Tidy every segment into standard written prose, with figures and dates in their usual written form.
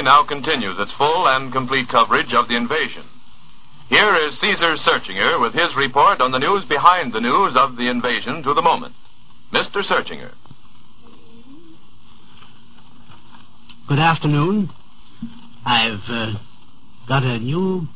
now continues its full and complete coverage of the invasion. Here is Caesar Searchinger with his report on the news behind the news of the invasion to the moment. Mr. Searchinger. Good afternoon. I've got a new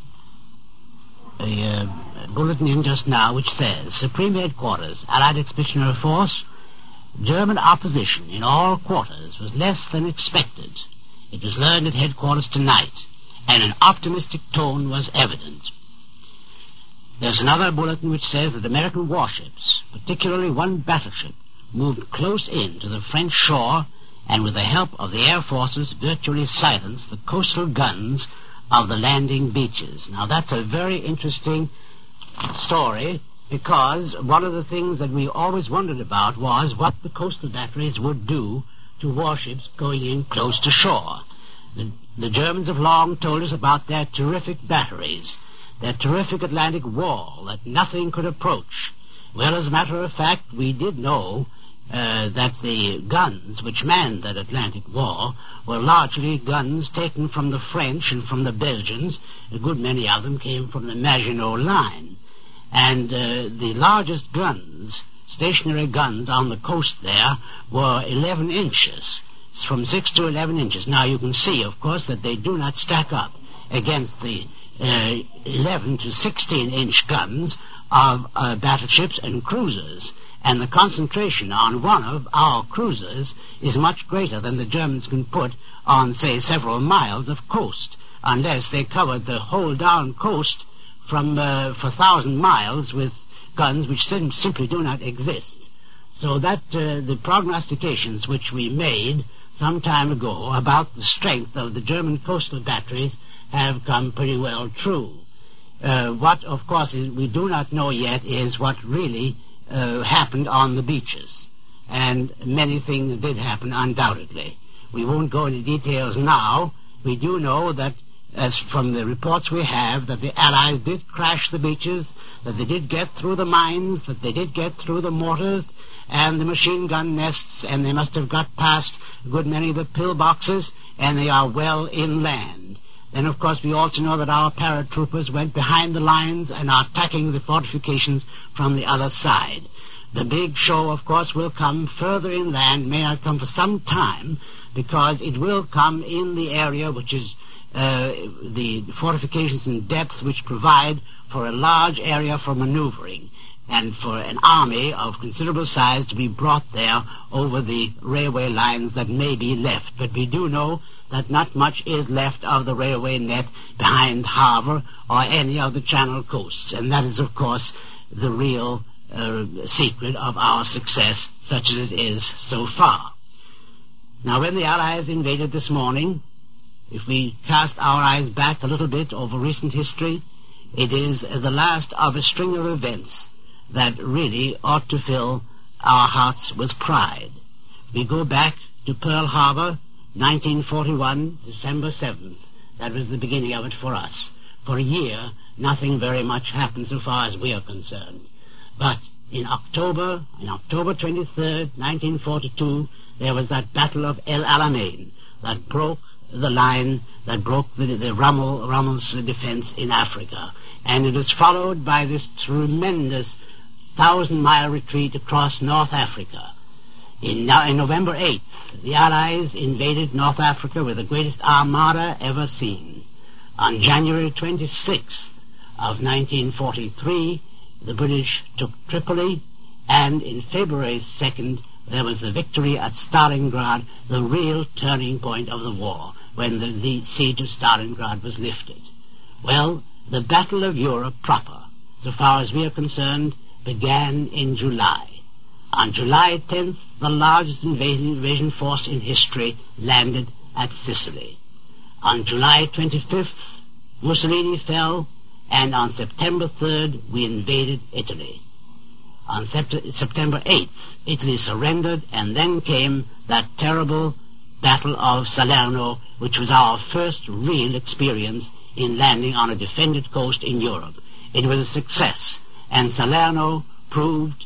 bulletin in just now which says, Supreme Headquarters, Allied Expeditionary Force, German opposition in all quarters was less than expected. It was learned at headquarters tonight, and an optimistic tone was evident. There's another bulletin which says that American warships, particularly one battleship, moved close in to the French shore and with the help of the air forces virtually silenced the coastal guns of the landing beaches. Now that's a very interesting story, because one of the things that we always wondered about was what the coastal batteries would do to warships going in close to shore. The Germans have long told us about their terrific batteries, their terrific Atlantic wall that nothing could approach. Well, as a matter of fact, we did know that the guns which manned that Atlantic wall were largely guns taken from the French and from the Belgians. A good many of them came from the Maginot Line. And the largest guns, stationary guns on the coast there, were 11 inches, from 6 to 11 inches. Now you can see, of course, that they do not stack up against the 11 to 16-inch guns of battleships and cruisers. And the concentration on one of our cruisers is much greater than the Germans can put on, say, several miles of coast, unless they covered the whole down coast from for 1,000 miles with guns which simply do not exist. So that the prognostications which we made some time ago about the strength of the German coastal batteries have come pretty well true. What, of course, we do not know yet is what really happened on the beaches. And many things did happen, undoubtedly. We won't go into details now. We do know that, as from the reports we have, that the Allies did crash the beaches, that they did get through the mines, that they did get through the mortars and the machine gun nests, and they must have got past a good many of the pillboxes, and they are well inland. Then, of course, we also know that our paratroopers went behind the lines and are attacking the fortifications from the other side. The big show, of course, will come further inland, may not come for some time, because it will come in the area which is the fortifications in depth which provide for a large area for maneuvering and for an army of considerable size to be brought there over the railway lines that may be left. But we do know that not much is left of the railway net behind Havre or any of the Channel coasts, and that is, of course, the real secret of our success, such as it is so far. Now, when the Allies invaded this morning, if we cast our eyes back a little bit over recent history, it is the last of a string of events that really ought to fill our hearts with pride. We go back to Pearl Harbor, 1941, December 7th. That was the beginning of it for us. For a year, nothing very much happened so far as we are concerned. But in October 23rd, 1942, there was that Battle of El Alamein that broke the line, that broke the Rommel's defense in Africa. And it was followed by this tremendous 1,000-mile retreat across North Africa. In November 8th, the Allies invaded North Africa with the greatest armada ever seen. On January 26th of 1943, the British took Tripoli, and in February 2nd, there was the victory at Stalingrad, the real turning point of the war, when the siege of Stalingrad was lifted. Well, the Battle of Europe proper, so far as we are concerned, began in July. On July 10th, the largest invasion force in history landed at Sicily. On July 25th, Mussolini fell, and on September 3rd, we invaded Italy. On September 8th, Italy surrendered, and then came that terrible Battle of Salerno, which was our first real experience in landing on a defended coast in Europe. It was a success, and Salerno proved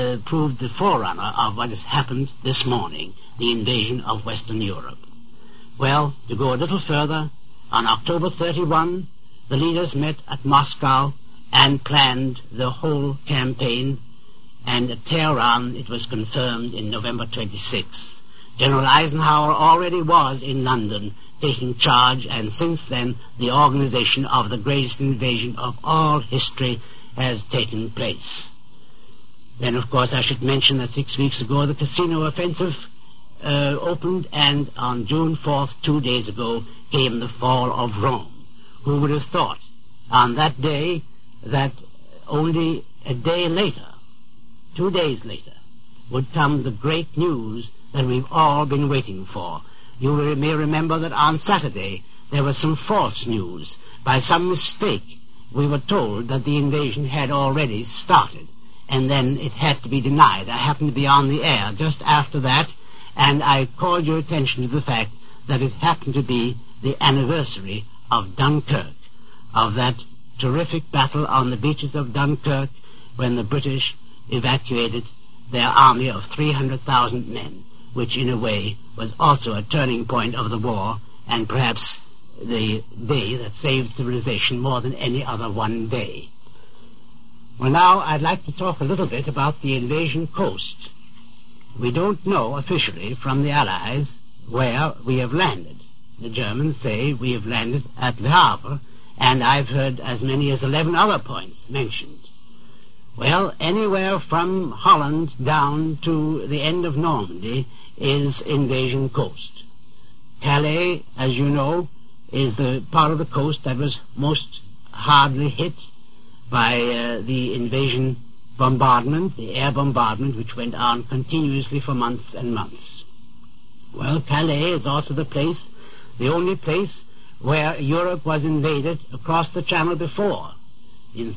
the forerunner of what has happened this morning, the invasion of Western Europe. Well, to go a little further, on October 31, the leaders met at Moscow and planned the whole campaign, and at Tehran it was confirmed in November 26th. General Eisenhower already was in London taking charge, and since then the organization of the greatest invasion of all history has taken place. Then, of course, I should mention that 6 weeks ago the Casino offensive opened, and on June 4th, 2 days ago, came the fall of Rome. Who would have thought on that day that only a day later, 2 days later, would come the great news that we've all been waiting for. You may remember that on Saturday there was some false news. By some mistake, we were told that the invasion had already started, and then it had to be denied. I happened to be on the air just after that, and I called your attention to the fact that it happened to be the anniversary of Dunkirk, of that terrific battle on the beaches of Dunkirk when the British evacuated their army of 300,000 men, which in a way was also a turning point of the war, and perhaps the day that saved civilization more than any other one day. Well, now I'd like to talk a little bit about the invasion coast. We don't know officially from the Allies where we have landed. The Germans say we have landed at Le Havre, and I've heard as many as 11 other points mentioned. Well, anywhere from Holland down to the end of Normandy is invasion coast. Calais, as you know, is the part of the coast that was most hardly hit by the invasion bombardment, the air bombardment, which went on continuously for months and months. Well, Calais is also the only place where Europe was invaded across the Channel before. In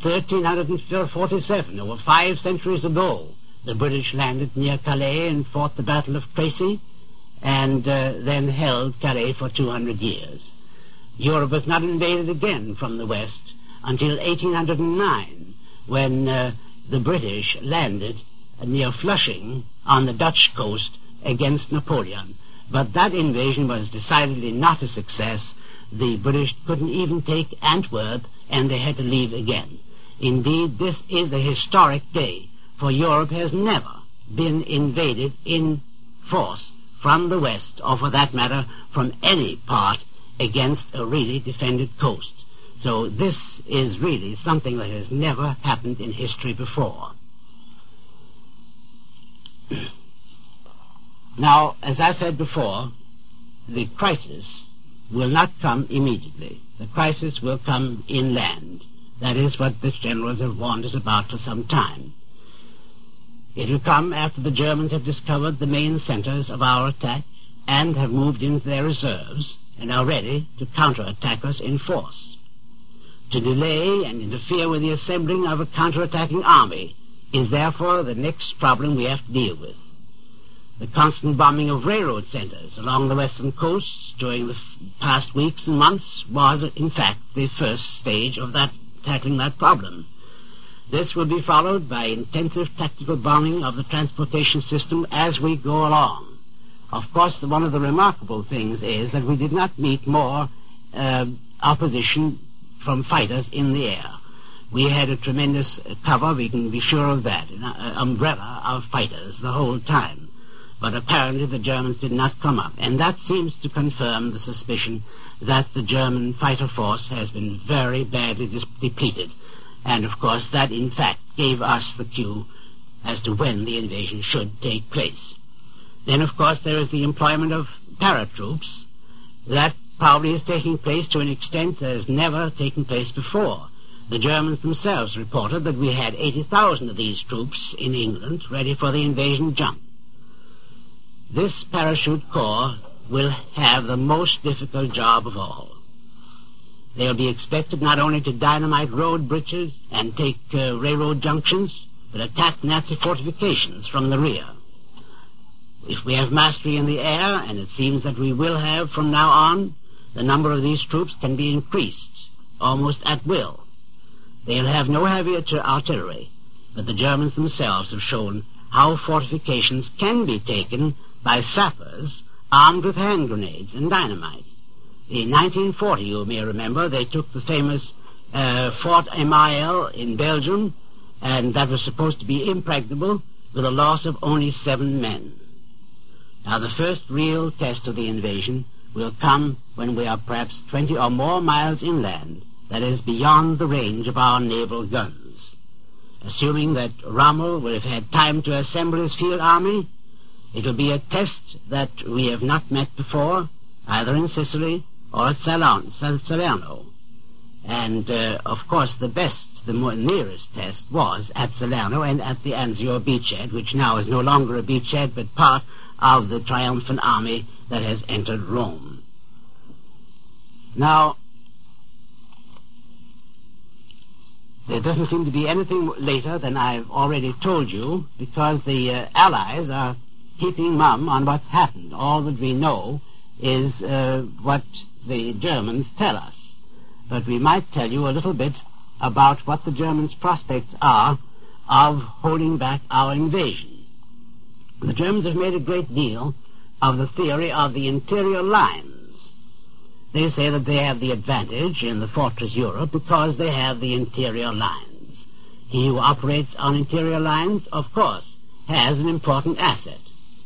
1347, over 5 centuries ago, the British landed near Calais and fought the Battle of Crécy, and then held Calais for 200 years. Europe was not invaded again from the west until 1809, when the British landed near Flushing on the Dutch coast against Napoleon. But that invasion was decidedly not a success. The British couldn't even take Antwerp, and they had to leave again. Indeed, this is a historic day, for Europe has never been invaded in force from the west, or for that matter, from any part against a really defended coast. So this is really something that has never happened in history before. Now, as I said before, the crisis will not come immediately. The crisis will come inland. That is what the generals have warned us about for some time. It will come after the Germans have discovered the main centers of our attack and have moved into their reserves and are ready to counterattack us in force. To delay and interfere with the assembling of a counterattacking army is therefore the next problem we have to deal with. The constant bombing of railroad centers along the western coast during the past weeks and months was, in fact, the first stage of tackling that problem. This will be followed by intensive tactical bombing of the transportation system as we go along. Of course, one of the remarkable things is that we did not meet more opposition from fighters in the air. We had a tremendous cover, we can be sure of that, an umbrella of fighters the whole time. But apparently the Germans did not come up, and that seems to confirm the suspicion that the German fighter force has been very badly depleted. And, of course, that, in fact, gave us the cue as to when the invasion should take place. Then, of course, there is the employment of paratroops. That probably is taking place to an extent that has never taken place before. The Germans themselves reported that we had 80,000 of these troops in England ready for the invasion jump. This parachute corps will have the most difficult job of all. They'll be expected not only to dynamite road bridges and take railroad junctions, but attack Nazi fortifications from the rear. If we have mastery in the air, and it seems that we will have from now on, the number of these troops can be increased almost at will. They'll have no heavy artillery, but the Germans themselves have shown how fortifications can be taken by sappers armed with hand grenades and dynamite. In 1940, you may remember, they took the famous Fort Amiel in Belgium, and that was supposed to be impregnable with a loss of only 7 men. Now, the first real test of the invasion will come when we are perhaps 20 or more miles inland, that is, beyond the range of our naval guns. Assuming that Rommel will have had time to assemble his field army, it will be a test that we have not met before, either in Sicily or at Salerno. And, of course, the nearest test was at Salerno and at the Anzio beachhead, which now is no longer a beachhead, but part of the triumphant army that has entered Rome. Now, there doesn't seem to be anything later than I've already told you, because the Allies are keeping mum on what's happened. All that we know is what the Germans tell us. But we might tell you a little bit about what the Germans' prospects are of holding back our invasion. The Germans have made a great deal of the theory of the interior lines. They say that they have the advantage in the fortress Europe because they have the interior lines. He who operates on interior lines, of course, has an important asset.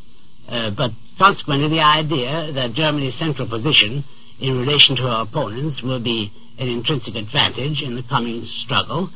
But consequently, the idea that Germany's central position in relation to her opponents will be an intrinsic advantage in the coming struggle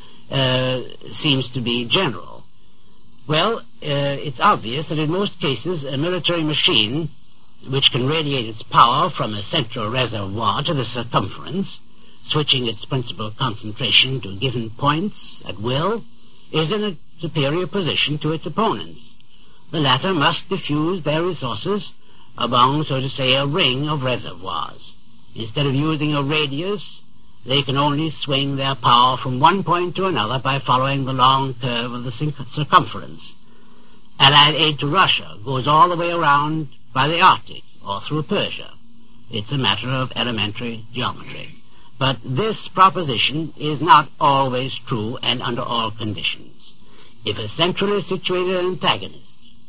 seems to be general. Well, it's obvious that in most cases a military machine which can radiate its power from a central reservoir to the circumference, switching its principal concentration to given points at will, is in a superior position to its opponents. The latter must diffuse their resources along, so to say, a ring of reservoirs. Instead of using a radius, they can only swing their power from one point to another by following the long curve of the circumference. Allied aid to Russia goes all the way around by the Arctic or through Persia. It's a matter of elementary geometry. But this proposition is not always true and under all conditions. If a centrally situated antagonist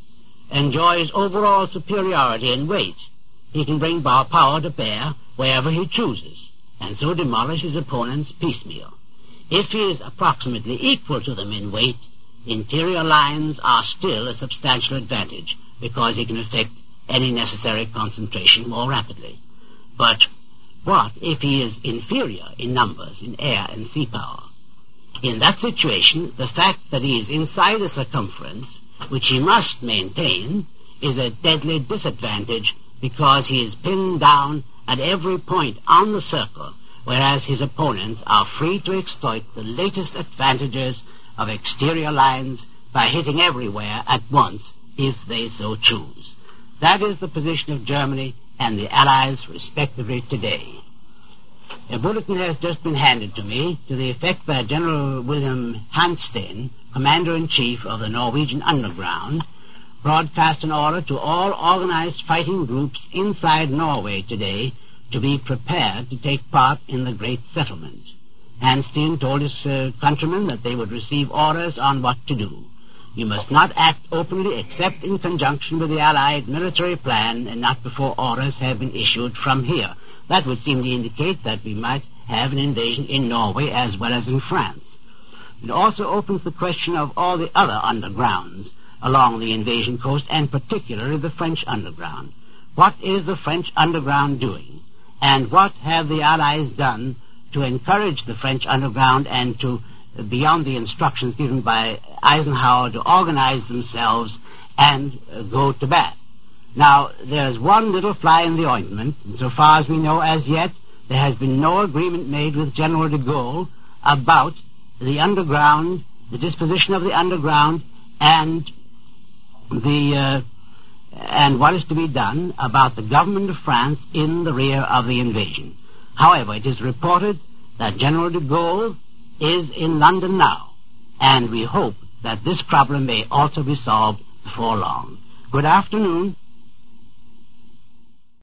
enjoys overall superiority in weight, he can bring power to bear wherever he chooses, and so demolish his opponents piecemeal. If he is approximately equal to them in weight, interior lines are still a substantial advantage, because he can effect any necessary concentration more rapidly. But what if he is inferior in numbers, in air and sea power? In that situation, the fact that he is inside a circumference, which he must maintain, is a deadly disadvantage, because he is pinned down at every point on the circle, whereas his opponents are free to exploit the latest advantages of exterior lines by hitting everywhere at once if they so choose. That is the position of Germany and the Allies respectively today. A bulletin has just been handed to me to the effect by General William Hanstein, Commander-in-Chief of the Norwegian Underground, broadcast an order to all organized fighting groups inside Norway today to be prepared to take part in the great settlement. Hanstein told his countrymen that they would receive orders on what to do. You must not act openly except in conjunction with the Allied military plan and not before orders have been issued from here. That would seem to indicate that we might have an invasion in Norway as well as in France. It also opens the question of all the other undergrounds along the invasion coast, and particularly the French underground. What is the French underground doing? And what have the Allies done to encourage the French underground and to, beyond the instructions given by Eisenhower, to organize themselves and go to bat? Now, there's one little fly in the ointment. So far as we know as yet, there has been no agreement made with General de Gaulle about the underground, the disposition of the underground, and what is to be done about the government of France in the rear of the invasion. However, it is reported that General de Gaulle is in London now, and we hope that this problem may also be solved before long. Good afternoon.